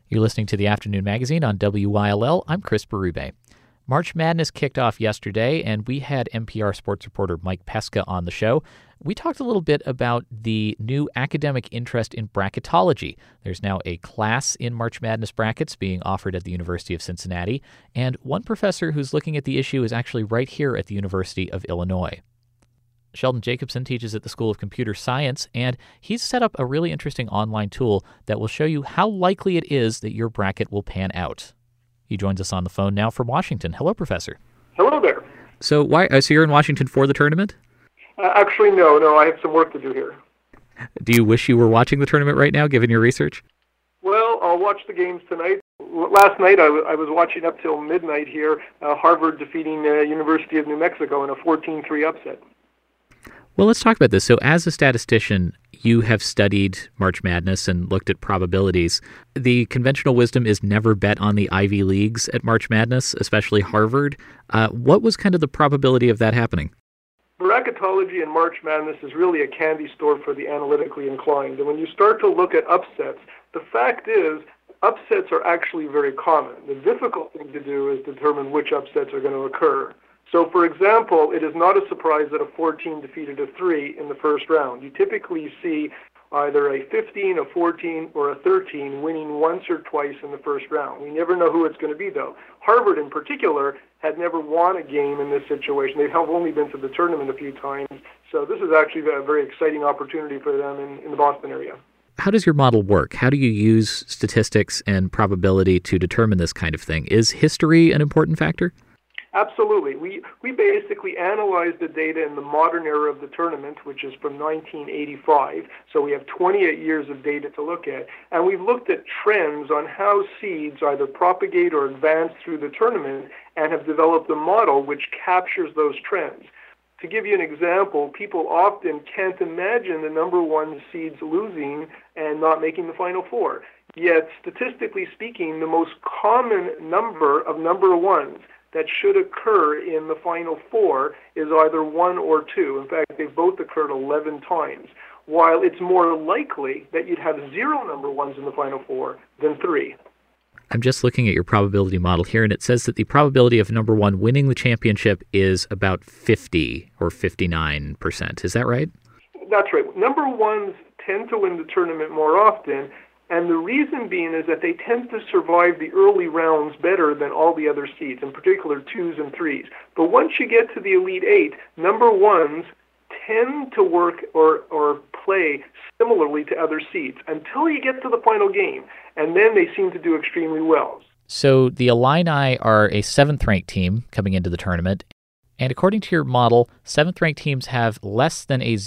You're listening to the Afternoon Magazine on WYLL. I'm Chris Berube. March Madness kicked off yesterday, and we had NPR sports reporter Mike Pesca on the show. We talked a little bit about the new academic interest in bracketology. There's now a class in March Madness brackets being offered at the University of Cincinnati, and one professor who's looking at the issue is actually right here at the University of Illinois. Sheldon Jacobson teaches at the School of Computer Science, and he's set up a really interesting online tool that will show you how likely it is that your bracket will pan out. He joins us on the phone now from Washington. Hello, Professor. Hello there. So you're in Washington for the tournament? Actually, no. I have some work to do here. Do you wish you were watching the tournament right now, given your research? Well, I'll watch the games tonight. Last night, I was watching up till midnight here, Harvard defeating University of New Mexico in a 14-3 upset. Well, let's talk about this. So as a statistician, you have studied March Madness and looked at probabilities. The conventional wisdom is never bet on the Ivy Leagues at March Madness, especially Harvard. What was kind of the probability of that happening? Bracketology in March Madness is really a candy store for the analytically inclined. And when you start to look at upsets, the fact is upsets are actually very common. The difficult thing to do is determine which upsets are going to occur. So, for example, it is not a surprise that a 14 defeated a 3 in the first round. You typically see either a 15, a 14, or a 13 winning once or twice in the first round. We never know who it's going to be, though. Harvard, in particular, had never won a game in this situation. They have only been to the tournament a few times. So this is actually a very exciting opportunity for them in the Boston area. How does your model work? How do you use statistics and probability to determine this kind of thing? Is history an important factor? Absolutely. We basically analyzed the data in the modern era of the tournament, which is from 1985. So we have 28 years of data to look at. And we've looked at trends on how seeds either propagate or advance through the tournament and have developed a model which captures those trends. To give you an example, people often can't imagine the number one seeds losing and not making the Final Four. Yet, statistically speaking, the most common number of number ones that should occur in the Final Four is either 1 or 2. In fact, they've both occurred 11 times, while it's more likely that you'd have 0 number ones in the Final Four than 3. I'm just looking at your probability model here, and it says that the probability of number one winning the championship is about 50 or 59%. Is that right? That's right. Number ones tend to win the tournament more often, and the reason being is that they tend to survive the early rounds better than all the other seeds, in particular 2s and 3s. But once you get to the Elite Eight, number ones tend to work or play similarly to other seeds until you get to the final game, and then they seem to do extremely well. So the Illini are a 7th-ranked team coming into the tournament, and according to your model, 7th-ranked teams have less than a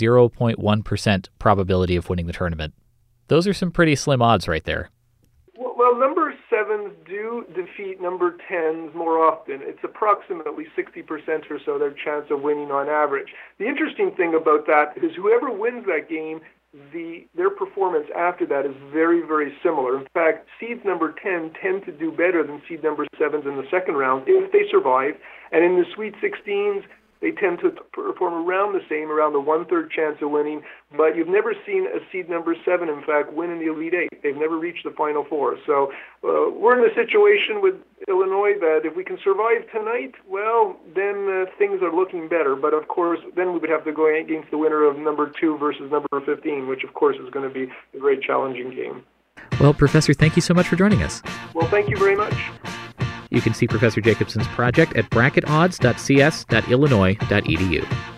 0.1% probability of winning the tournament. Those are some pretty slim odds right there. Well, number 7s do defeat number 10s more often. It's approximately 60% or so their chance of winning on average. The interesting thing about that is whoever wins that game, their performance after that is very, very similar. In fact, seeds number 10 tend to do better than seed number 7s in the second round if they survive. And in the Sweet 16s, they tend to perform around the same, around the 1/3 chance of winning. But you've never seen a seed number 7, in fact, win in the Elite Eight. They've never reached the Final Four. So we're in a situation with Illinois that if we can survive tonight, well, then things are looking better. But, of course, then we would have to go against the winner of number 2 versus number 15, which, of course, is going to be a very challenging game. Well, Professor, thank you so much for joining us. Well, thank you very much. You can see Professor Jacobson's project at bracketodds.cs.illinois.edu.